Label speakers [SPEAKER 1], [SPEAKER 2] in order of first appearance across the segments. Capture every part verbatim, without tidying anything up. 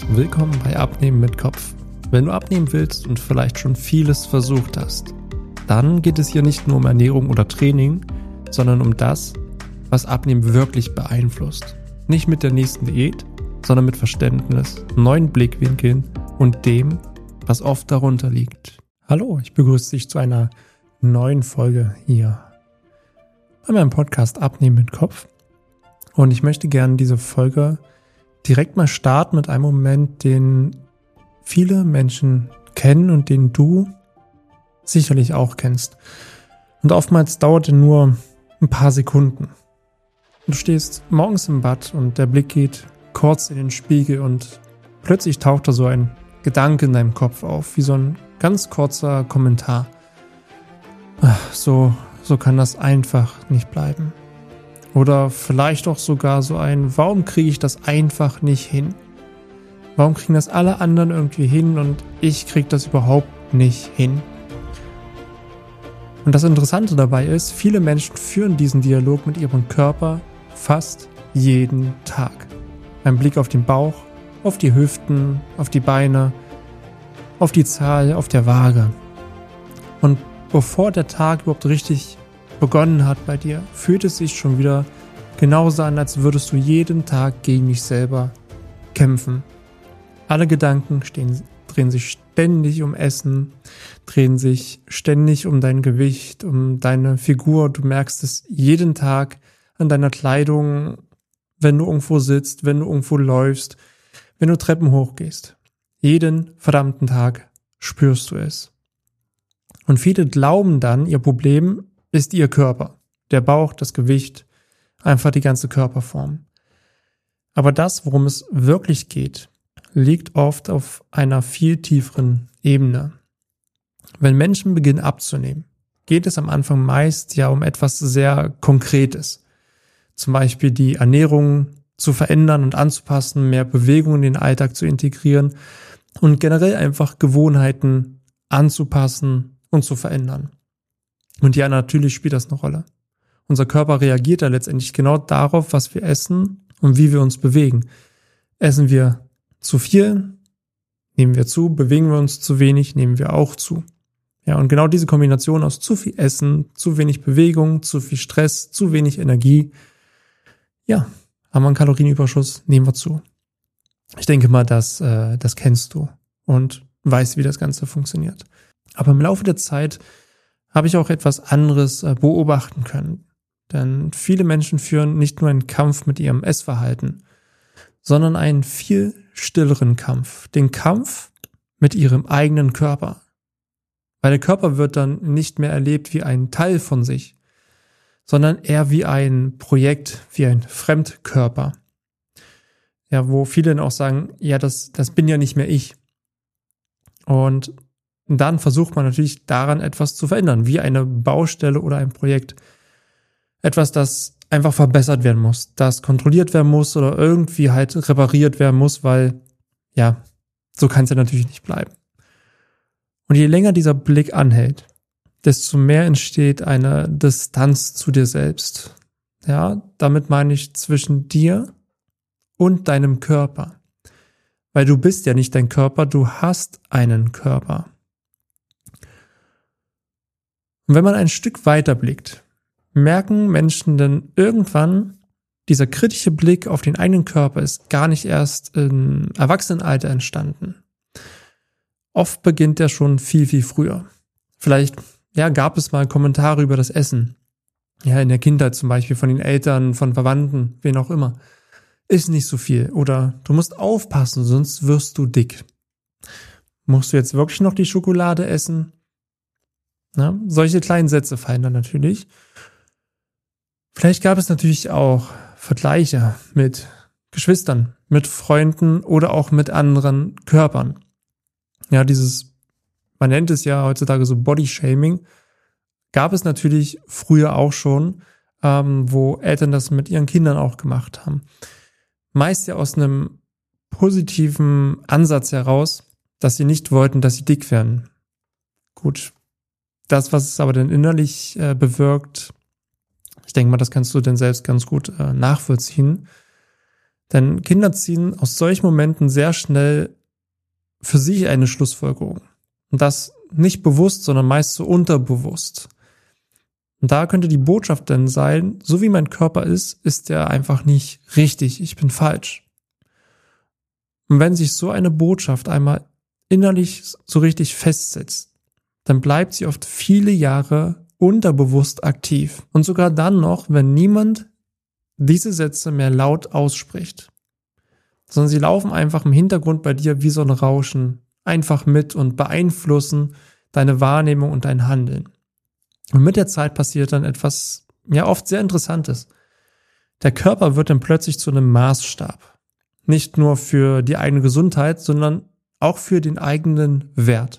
[SPEAKER 1] Willkommen bei Abnehmen mit Kopf. Wenn du abnehmen willst und vielleicht schon vieles versucht hast, dann geht es hier nicht nur um Ernährung oder Training, sondern um das, was Abnehmen wirklich beeinflusst. Nicht mit der nächsten Diät, sondern mit Verständnis, neuen Blickwinkeln und dem, was oft darunter liegt. Hallo, ich begrüße dich zu einer neuen Folge hier bei meinem Podcast Abnehmen mit Kopf. Und ich möchte gerne diese Folge direkt mal starten mit einem Moment, den viele Menschen kennen und den du sicherlich auch kennst. Und oftmals dauert er nur ein paar Sekunden. Du stehst morgens im Bad und der Blick geht kurz in den Spiegel und plötzlich taucht da so ein Gedanke in deinem Kopf auf, wie so ein ganz kurzer Kommentar. Ach, so, so kann das einfach nicht bleiben. Oder vielleicht auch sogar so ein, warum kriege ich das einfach nicht hin? Warum kriegen das alle anderen irgendwie hin und ich kriege das überhaupt nicht hin? Und das Interessante dabei ist, viele Menschen führen diesen Dialog mit ihrem Körper fast jeden Tag. Ein Blick auf den Bauch, auf die Hüften, auf die Beine, auf die Zahl, auf der Waage. Und bevor der Tag überhaupt richtig begonnen hat bei dir, fühlt es sich schon wieder genauso an, als würdest du jeden Tag gegen dich selber kämpfen. Alle Gedanken stehen, drehen sich ständig um Essen, drehen sich ständig um dein Gewicht, um deine Figur. Du merkst es jeden Tag an deiner Kleidung, wenn du irgendwo sitzt, wenn du irgendwo läufst, wenn du Treppen hochgehst. Jeden verdammten Tag spürst du es. Und viele glauben dann, ihr Problem ist ihr Körper, der Bauch, das Gewicht, einfach die ganze Körperform. Aber das, worum es wirklich geht, liegt oft auf einer viel tieferen Ebene. Wenn Menschen beginnen abzunehmen, geht es am Anfang meist ja um etwas sehr Konkretes. Zum Beispiel die Ernährung zu verändern und anzupassen, mehr Bewegung in den Alltag zu integrieren und generell einfach Gewohnheiten anzupassen und zu verändern. Und ja, natürlich spielt das eine Rolle. Unser Körper reagiert ja letztendlich genau darauf, was wir essen und wie wir uns bewegen. Essen wir zu viel, nehmen wir zu, bewegen wir uns zu wenig, nehmen wir auch zu. Ja, und genau diese Kombination aus zu viel Essen, zu wenig Bewegung, zu viel Stress, zu wenig Energie, ja, haben wir einen Kalorienüberschuss, nehmen wir zu. Ich denke mal, das, äh, das kennst du und weißt, wie das Ganze funktioniert. Aber im Laufe der Zeit habe ich auch etwas anderes äh, beobachten können. Denn viele Menschen führen nicht nur einen Kampf mit ihrem Essverhalten, sondern einen viel stilleren Kampf. Den Kampf mit ihrem eigenen Körper. Weil der Körper wird dann nicht mehr erlebt wie ein Teil von sich, sondern eher wie ein Projekt, wie ein Fremdkörper. Ja, wo viele dann auch sagen, ja, das, das bin ja nicht mehr ich. Und dann versucht man natürlich daran etwas zu verändern, wie eine Baustelle oder ein Projekt. Etwas, das einfach verbessert werden muss, das kontrolliert werden muss oder irgendwie halt repariert werden muss, weil, ja, so kann es ja natürlich nicht bleiben. Und je länger dieser Blick anhält, desto mehr entsteht eine Distanz zu dir selbst. Ja, damit meine ich zwischen dir und deinem Körper. Weil du bist ja nicht dein Körper, du hast einen Körper. Und wenn man ein Stück weiter blickt, merken Menschen dann irgendwann, dieser kritische Blick auf den eigenen Körper ist gar nicht erst im Erwachsenenalter entstanden. Oft beginnt er schon viel, viel früher. Vielleicht, ja, gab es mal Kommentare über das Essen. Ja, in der Kindheit zum Beispiel von den Eltern, von Verwandten, wen auch immer. Ist nicht so viel. Oder du musst aufpassen, sonst wirst du dick. Musst du jetzt wirklich noch die Schokolade essen? Na, solche kleinen Sätze fallen dann natürlich. Vielleicht gab es natürlich auch Vergleiche mit Geschwistern, mit Freunden oder auch mit anderen Körpern. Ja, dieses, man nennt es ja heutzutage so Bodyshaming, gab es natürlich früher auch schon, ähm, wo Eltern das mit ihren Kindern auch gemacht haben. Meist ja aus einem positiven Ansatz heraus, dass sie nicht wollten, dass sie dick werden. Gut, das, was es aber dann innerlich äh, bewirkt, ich denke mal, das kannst du denn selbst ganz gut äh, nachvollziehen. Denn Kinder ziehen aus solchen Momenten sehr schnell für sich eine Schlussfolgerung. Und das nicht bewusst, sondern meist so unterbewusst. Und da könnte die Botschaft dann sein, so wie mein Körper ist, ist er einfach nicht richtig, ich bin falsch. Und wenn sich so eine Botschaft einmal innerlich so richtig festsetzt, dann bleibt sie oft viele Jahre unterbewusst aktiv. Und sogar dann noch, wenn niemand diese Sätze mehr laut ausspricht. Sondern sie laufen einfach im Hintergrund bei dir wie so ein Rauschen einfach mit und beeinflussen deine Wahrnehmung und dein Handeln. Und mit der Zeit passiert dann etwas, ja oft sehr Interessantes. Der Körper wird dann plötzlich zu einem Maßstab. Nicht nur für die eigene Gesundheit, sondern auch für den eigenen Wert.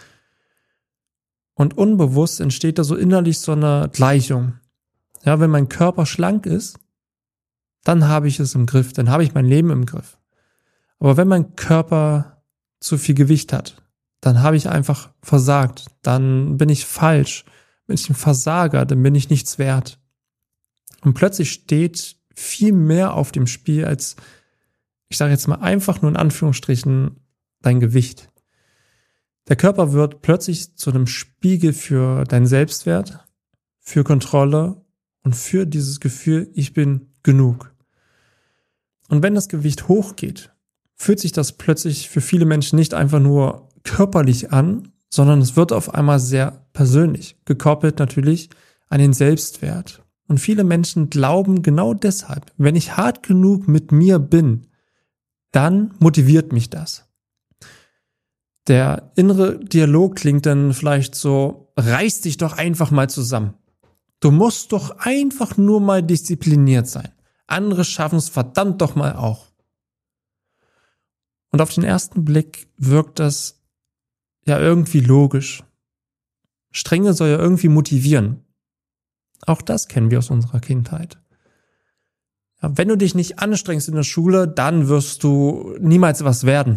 [SPEAKER 1] Und unbewusst entsteht da so innerlich so eine Gleichung. Ja, wenn mein Körper schlank ist, dann habe ich es im Griff, dann habe ich mein Leben im Griff. Aber wenn mein Körper zu viel Gewicht hat, dann habe ich einfach versagt, dann bin ich falsch, bin ich ein Versager, dann bin ich nichts wert. Und plötzlich steht viel mehr auf dem Spiel als, ich sage jetzt mal einfach nur in Anführungsstrichen, dein Gewicht. Der Körper wird plötzlich zu einem Spiegel für deinen Selbstwert, für Kontrolle und für dieses Gefühl, ich bin genug. Und wenn das Gewicht hochgeht, fühlt sich das plötzlich für viele Menschen nicht einfach nur körperlich an, sondern es wird auf einmal sehr persönlich, gekoppelt natürlich an den Selbstwert. Und viele Menschen glauben genau deshalb, wenn ich hart genug mit mir bin, dann motiviert mich das. Der innere Dialog klingt dann vielleicht so, reiß dich doch einfach mal zusammen. Du musst doch einfach nur mal diszipliniert sein. Andere schaffen es verdammt doch mal auch. Und auf den ersten Blick wirkt das ja irgendwie logisch. Strenge soll ja irgendwie motivieren. Auch das kennen wir aus unserer Kindheit. Ja, wenn du dich nicht anstrengst in der Schule, dann wirst du niemals was werden.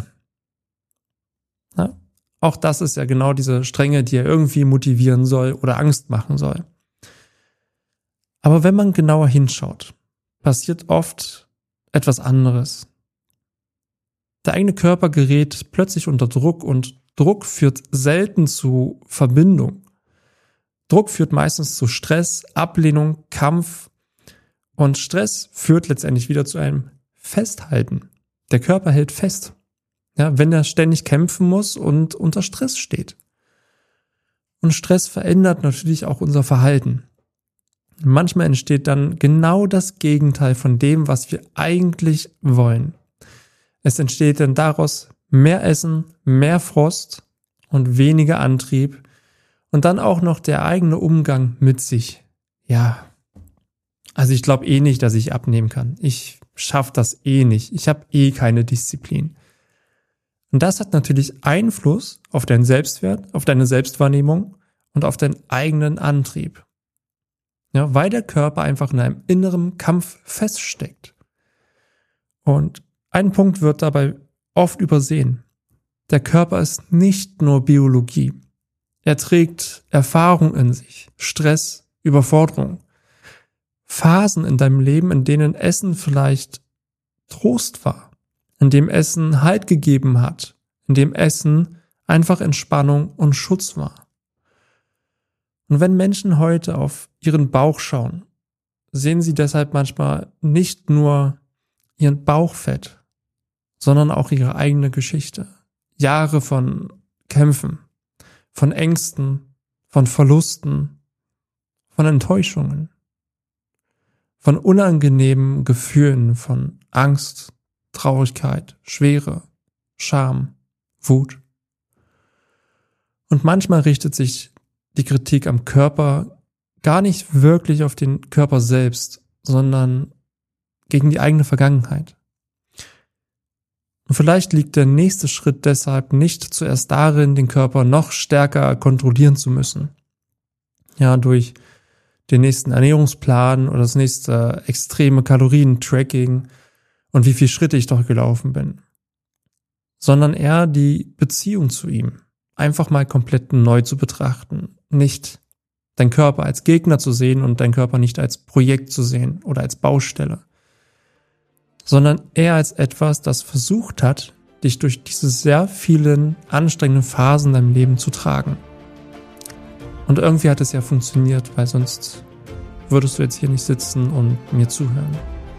[SPEAKER 1] Ja, auch das ist ja genau diese Strenge, die ja irgendwie motivieren soll oder Angst machen soll. Aber wenn man genauer hinschaut, passiert oft etwas anderes. Der eigene Körper gerät plötzlich unter Druck und Druck führt selten zu Verbindung. Druck führt meistens zu Stress, Ablehnung, Kampf und Stress führt letztendlich wieder zu einem Festhalten. Der Körper hält fest, ja, wenn er ständig kämpfen muss und unter Stress steht. Und Stress verändert natürlich auch unser Verhalten. Manchmal entsteht dann genau das Gegenteil von dem, was wir eigentlich wollen. Es entsteht dann daraus mehr Essen, mehr Frost und weniger Antrieb und dann auch noch der eigene Umgang mit sich. Ja, also ich glaube eh nicht, dass ich abnehmen kann. Ich schaffe das eh nicht. Ich habe eh keine Disziplin. Und das hat natürlich Einfluss auf deinen Selbstwert, auf deine Selbstwahrnehmung und auf deinen eigenen Antrieb. Ja, weil der Körper einfach in einem inneren Kampf feststeckt. Und ein Punkt wird dabei oft übersehen. Der Körper ist nicht nur Biologie. Er trägt Erfahrung in sich, Stress, Überforderung. Phasen in deinem Leben, in denen Essen vielleicht Trost war, in dem Essen Halt gegeben hat, in dem Essen einfach Entspannung und Schutz war. Und wenn Menschen heute auf ihren Bauch schauen, sehen sie deshalb manchmal nicht nur ihren Bauchfett, sondern auch ihre eigene Geschichte. Jahre von Kämpfen, von Ängsten, von Verlusten, von Enttäuschungen, von unangenehmen Gefühlen, von Angst, Traurigkeit, Schwere, Scham, Wut. Und manchmal richtet sich die Kritik am Körper gar nicht wirklich auf den Körper selbst, sondern gegen die eigene Vergangenheit. Und vielleicht liegt der nächste Schritt deshalb nicht zuerst darin, den Körper noch stärker kontrollieren zu müssen. Ja, durch den nächsten Ernährungsplan oder das nächste extreme Kalorien-Tracking und wie viele Schritte ich doch gelaufen bin. Sondern eher die Beziehung zu ihm einfach mal komplett neu zu betrachten. Nicht deinen Körper als Gegner zu sehen und deinen Körper nicht als Projekt zu sehen oder als Baustelle. sondern eher als etwas, das versucht hat, dich durch diese sehr vielen anstrengenden Phasen in deinem Leben zu tragen. Und irgendwie hat es ja funktioniert, weil sonst würdest du jetzt hier nicht sitzen und mir zuhören.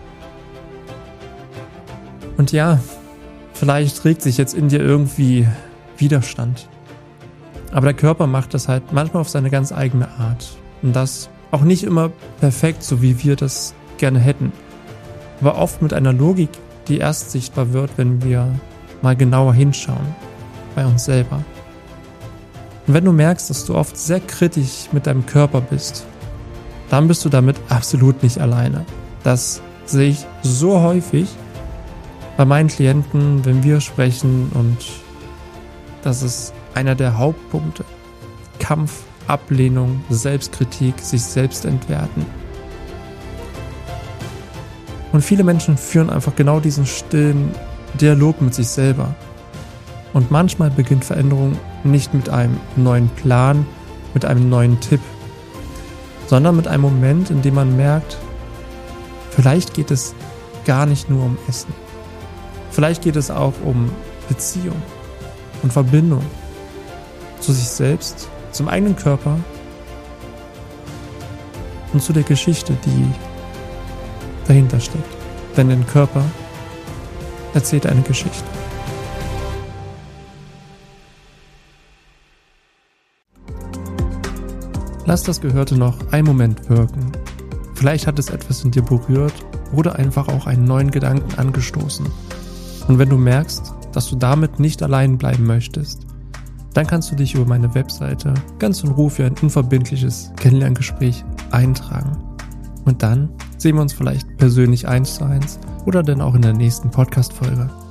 [SPEAKER 1] Und ja, vielleicht regt sich jetzt in dir irgendwie Widerstand. Aber der Körper macht das halt manchmal auf seine ganz eigene Art. Und das auch nicht immer perfekt, so wie wir das gerne hätten. Aber oft mit einer Logik, die erst sichtbar wird, wenn wir mal genauer hinschauen bei uns selber. Und wenn du merkst, dass du oft sehr kritisch mit deinem Körper bist, dann bist du damit absolut nicht alleine. Das sehe ich so häufig bei meinen Klienten, wenn wir sprechen, und das ist einer der Hauptpunkte. Kampf, Ablehnung, Selbstkritik, sich selbst entwerten. Und viele Menschen führen einfach genau diesen stillen Dialog mit sich selber. Und manchmal beginnt Veränderung nicht mit einem neuen Plan, mit einem neuen Tipp, sondern mit einem Moment, in dem man merkt, vielleicht geht es gar nicht nur um Essen. Vielleicht geht es auch um Beziehung und Verbindung zu sich selbst, zum eigenen Körper und zu der Geschichte, die dahinter steckt. Denn der Körper erzählt eine Geschichte. Lass das Gehörte noch einen Moment wirken. Vielleicht hat es etwas in dir berührt oder einfach auch einen neuen Gedanken angestoßen. Und wenn du merkst, dass du damit nicht allein bleiben möchtest, dann kannst du dich über meine Webseite ganz in Ruhe für ein unverbindliches Kennenlerngespräch eintragen. Und dann sehen wir uns vielleicht persönlich eins zu eins oder dann auch in der nächsten Podcast-Folge.